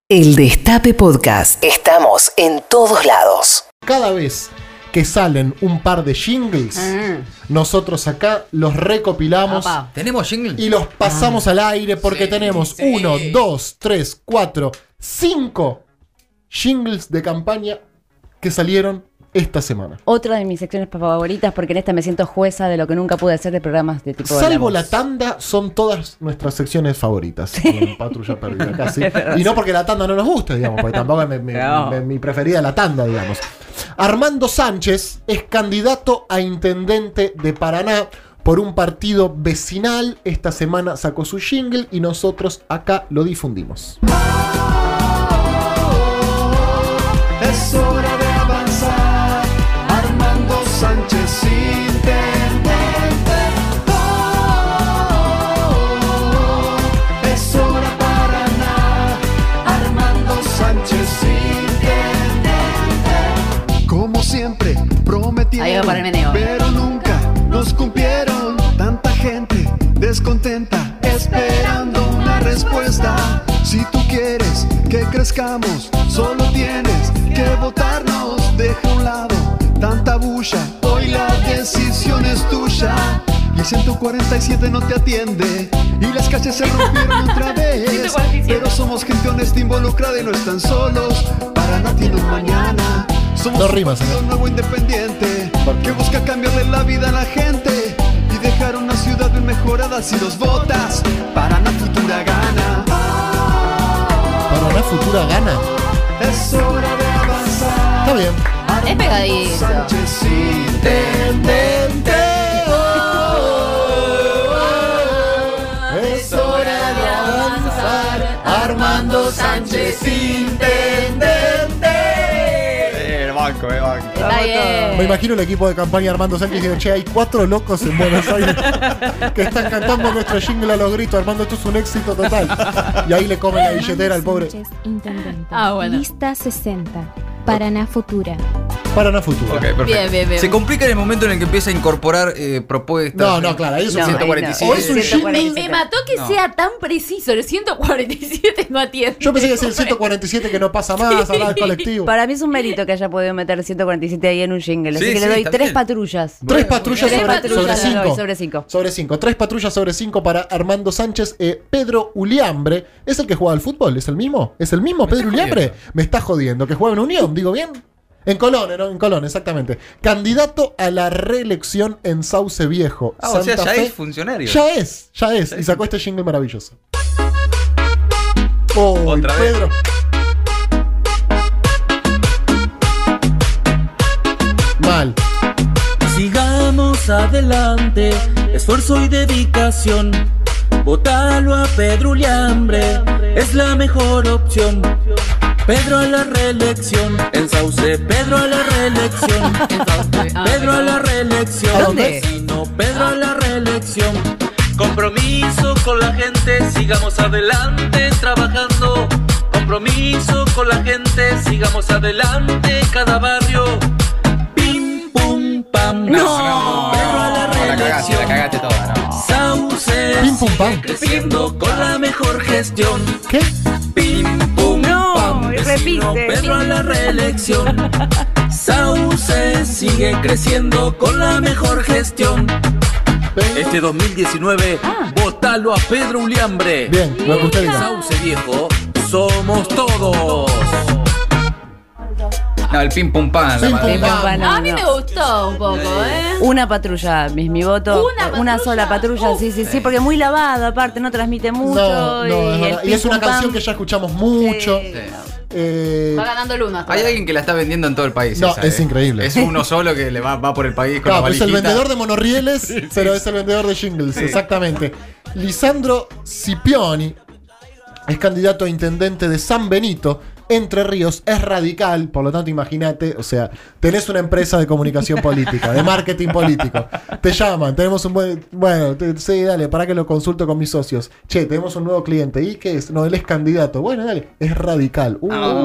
El Destape Podcast. Estamos en todos lados. Cada vez que salen un par de jingles, nosotros acá los recopilamos. ¿Tenemos jingles? Y los pasamos al aire porque tenemos 1, 2, 3, 4, 5 jingles de campaña que salieron esta semana. Otra de mis secciones favoritas, porque en esta me siento jueza de lo que nunca pude hacer de programas de tipo Salvo de la tanda, son todas nuestras secciones favoritas. Con Patrulla Perdida casi. Y no porque la tanda no nos guste, digamos, porque tampoco es mi preferida la tanda, digamos. Armando Sánchez es candidato a intendente de Paraná por un partido vecinal. Esta semana sacó su jingle y nosotros acá lo difundimos. Es hora de avanzar, Armando Sánchez intendente. Es hora para nada, Armando Sánchez intendente. Como siempre, prometieron, Ahí va para el meneo. pero nunca nos cumplieron. Tanta gente descontenta, esperando una respuesta. Si tú quieres que crezcamos, solo tienes que votarnos. Deja a un lado tanta bulla, hoy la decisión es tuya. Y el 147 no te atiende y las calles se rompieron otra vez. Pero somos gente honesta involucrada y no están solos. Paraná tiene un mañana. Somos No un rimas, partido nuevo independiente que busca cambiarle la vida a la gente y dejar una ciudad bien mejorada. Si los votas, Paraná Futura gana. Paraná Futura gana. Es hora de avanzar. Está bien. Es pegadito. Sánchez intendente. Es hora de avanzar, Armando Sánchez intendente. El banco. Está bien. Me imagino el equipo de campaña Armando Sánchez diciendo: che, hay 4 locos en Buenos Aires que están cantando nuestro jingle a los gritos. Armando, esto es un éxito total. Y ahí le comen la billetera al pobre. Sánchez, intendente. Bueno. Lista 60. Paraná Futura. Paraná Futura. Ok, perfecto. Bien. Se complica en el momento en el que empieza a incorporar propuestas. No, claro, ahí es un No, 147. O es un jingle. Me mató que sea tan preciso. El 147 no atiende. Yo pensé que es el 147 que no pasa más, hablar del colectivo. Para mí es un mérito que haya podido meter 147 ahí en un jingle. Así Sí, que sí, le doy está 3 bien. patrullas. 3 patrullas Tres sobre patrullas le doy 5. sobre 5. Sobre 5. 3 patrullas sobre 5 para Armando Sánchez. Pedro Uliambre. ¿Es el que juega al fútbol? ¿Es el mismo? ¿Es el mismo Pedro Uliambre? Me está jodiendo. ¿Que juega en Unión? ¿Digo bien? En Colón, ¿no? En Colón, exactamente. Candidato a la reelección en Sauce Viejo. O sea, Santa ya Fe. es funcionario. Ya es. Y sacó este jingle maravilloso. Oh, Otra vez. Pedro. Mal. Sigamos adelante, esfuerzo y dedicación. Votalo a Pedro Uliambre, es la mejor opción. Pedro a la reelección, en Sauce, Pedro a la reelección. Pedro a la reelección. ¿A dónde? Vecino, Pedro a la reelección. Compromiso con la gente, sigamos adelante trabajando. Compromiso con la gente, sigamos adelante cada barrio. Pim, pum, pam. No. Pedro a la La reelección. cagaste toda, ¿no? Sauce Pim, pum, pam. creciendo con la mejor gestión. ¿Qué? Pim, pum, No, pam. y Vecino, repite. Pedro a la reelección. Sauce sigue creciendo con la mejor gestión. Este 2019, votalo a Pedro Uliambre. Bien, lo que usted diga. Sauce Viejo, somos todos. No, el pim pum pan. Pim, pum, pam. A mí me gustó un poco, Una patrulla, es mi voto. Una sola patrulla, sí, porque muy lavado, aparte, no transmite mucho. No, es el verdad. Y es pim, una pum, canción pam. que ya escuchamos mucho. Sí. Eh, Va ganando el uno. Hay alguien que la está vendiendo en todo el país. No, esa, es increíble. Es uno solo que le va por el país con Claro, la es el valijita. vendedor de monorrieles, pero es el vendedor de jingles, exactamente. Lisandro Scipioni es candidato a intendente de San Benito, Entre Ríos, es radical, por lo tanto imagínate, o sea, tenés una empresa de comunicación política, de marketing político, te llaman, tenemos un buen, bueno, sí, dale, para que lo consulto con mis socios, che, tenemos un nuevo cliente, ¿y qué es? No, él es candidato, bueno, dale, es radical.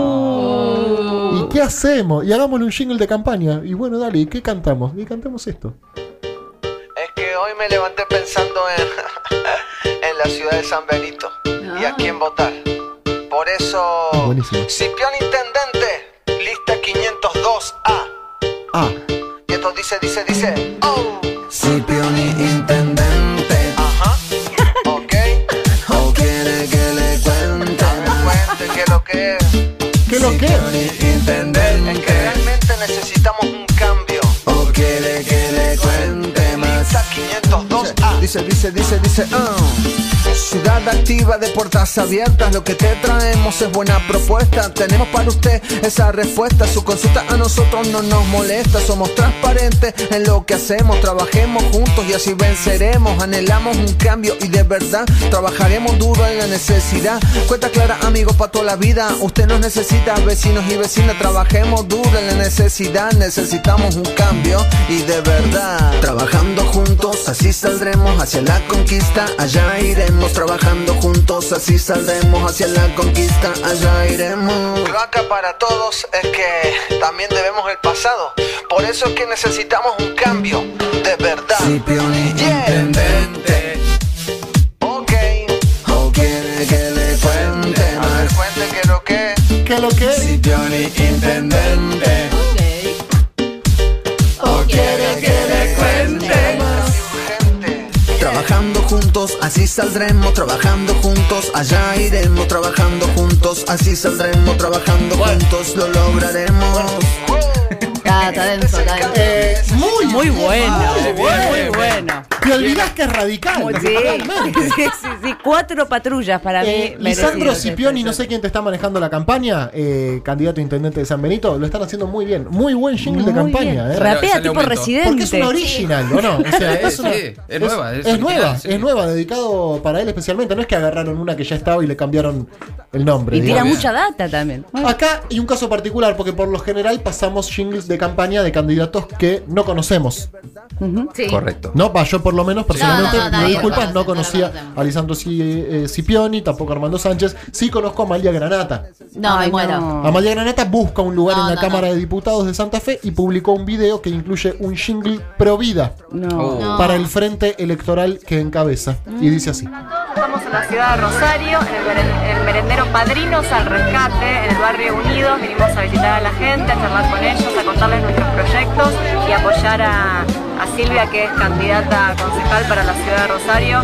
¿Y qué hacemos? Y hagámosle un jingle de campaña, y bueno, dale, ¿y qué cantamos? Y cantamos esto. Es que hoy me levanté pensando en la ciudad de San Benito y a quién votar. Por eso, Buenísimo. Cipión Intendente, lista 502A. Y esto dice, oh. Cipión Intendente. Ajá. Ok. ¿O quiere que le cuente? Cuente qué lo que es. ¿Qué lo que? Intendente. Es que realmente necesitamos un cambio. ¿O quiere que le cuente más? Lista 502A. Dice, Ciudad activa de puertas abiertas. Lo que te traemos es buena propuesta. Tenemos para usted esa respuesta. Su consulta a nosotros no nos molesta. Somos transparentes en lo que hacemos. Trabajemos juntos y así venceremos. Anhelamos un cambio y de verdad trabajaremos duro en la necesidad. Cuenta clara, amigos, para toda la vida. Usted nos necesita, vecinos y vecinas. Trabajemos duro en la necesidad. Necesitamos un cambio y de verdad. Trabajando juntos, así saldremos hacia la conquista. Allá iremos. Trabajando juntos, así saldremos hacia la conquista. Allá iremos. Cloaca para todos es que también debemos el pasado. Por eso es que necesitamos un cambio de verdad. Cipión Intendente. Ok. ¿O quiere que le cuente A ver, más? cuente qué lo que es. ¿Qué lo que? Cipión Intendente. ¿O quiere que le cuente más? Urgente. Trabajando juntos, así saldremos. Trabajando juntos, allá iremos. Trabajando juntos, así saldremos. Trabajando juntos, lo lograremos. Está denso, está denso. Muy bueno. Muy bueno. Te olvidás que es radical. Sí, totalmente. sí, 4 patrullas para mí. Lisandro merecido. Cipioni, no sé quién te está manejando la campaña, candidato a intendente de San Benito, lo están haciendo muy bien. Muy buen jingle de Muy campaña. bien. Rapea Sale tipo aumento. Residente. Porque es una original, ¿o no? O sea, es, Sí, una, es nueva, es Es original, nueva, sí. es nueva, dedicado para él especialmente. No es que agarraron una que ya estaba y le cambiaron el nombre. Y tira digamos. mucha data también. Acá hay un caso particular, porque por lo general pasamos jingles de campaña de candidatos que no conocemos. Sí. Correcto. No, yo por lo menos personalmente, No, me nadie disculpas, lo no conoce, no conocía lo conocemos. a Lisandro Cipioni, tampoco a Armando Sánchez. Sí conozco a Amalia Granata. No, me Ay, muero. no. Amalia Granata busca un lugar No, en la no, Cámara no. de Diputados de Santa Fe y publicó un video que incluye un jingle pro vida No. Oh. No. para el frente electoral que encabeza. Y dice así. Estamos en la ciudad de Rosario, en el merendero Padrinos al Rescate, en el barrio Unidos. Venimos a visitar a la gente, a charlar con ellos, a contarles nuestros proyectos y apoyar a Silvia, que es candidata a concejal para la ciudad de Rosario.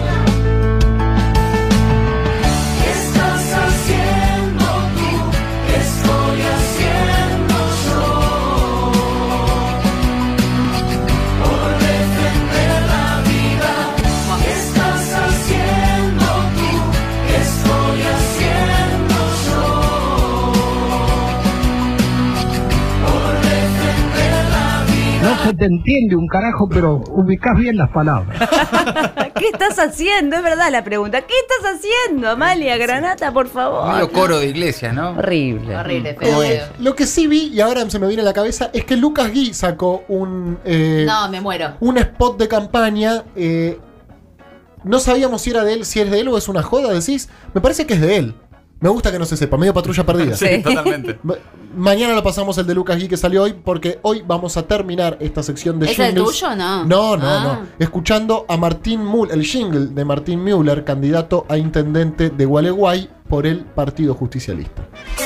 No se te entiende un carajo, pero ubicás bien las palabras. ¿Qué estás haciendo? Es verdad la pregunta. ¿Qué estás haciendo, Amalia Granata, por favor? Medio coro de iglesia, ¿no? Horrible. Horrible, feo. Lo que sí vi, y ahora se me viene a la cabeza, es que Lucas Gui sacó un No, me muero. spot de campaña. No sabíamos si era de él, si es de él o es una joda, decís. Me parece que es de él. Me gusta que no se sepa, medio patrulla perdida. Sí, totalmente. Mañana lo pasamos el de Lucas Gui que salió hoy, porque hoy vamos a terminar esta sección de ¿Es el jingles. tuyo o no? No, no, Ah. no. Escuchando a Martín Müller, el jingle de Martín Müller, candidato a intendente de Gualeguay por el Partido Justicialista.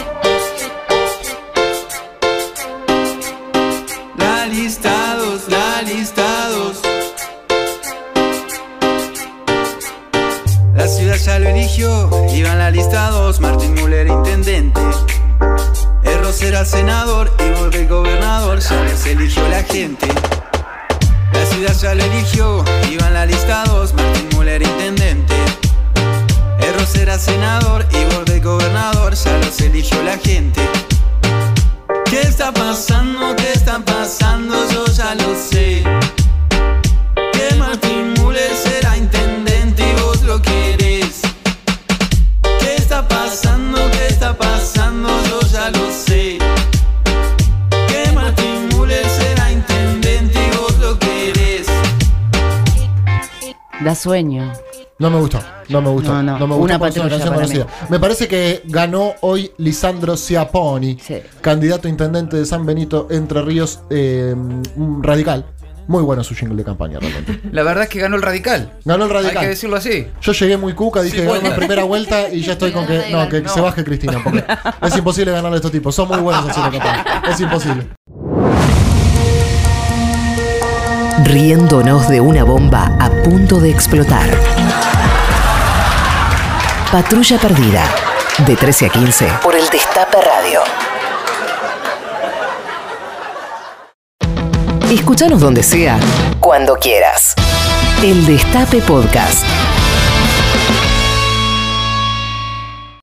La listados. La ciudad ya lo eligió, iban la listados, Martín Müller intendente. Erro será senador y Borge gobernador, ya los eligió la gente. La ciudad ya lo eligió, iban la listados, Martín Müller intendente. Erro será senador y Borge gobernador, ya los eligió la gente. ¿Qué está pasando? ¿Qué está pasando? Yo ya lo sé. Que Martín Müller será intendente y vos lo querés. ¿Qué está pasando? ¿Qué está pasando? Yo ya lo sé. Que Martín Müller será intendente y vos lo querés. Da sueño. No me gustó, no me gustó. No, me gustó una porque es patrulla canción para conocida. Me parece que ganó hoy Lisandro Ciaponi, Sí. candidato a intendente de San Benito, Entre Ríos, radical. Muy bueno su jingle de campaña, realmente. La verdad es que ganó el Radical. Ganó el Radical. Hay que decirlo así. Yo llegué muy cuca, dije ganó en primera vuelta y ya estoy con que. No, que se baje Cristina, porque es imposible ganarle a estos tipos. Son muy buenos haciendo campaña. Es imposible. Riéndonos de una bomba a punto de explotar. Patrulla Perdida. De 13 a 15 por el Destape Radio. Escúchanos donde sea, cuando quieras. El Destape Podcast.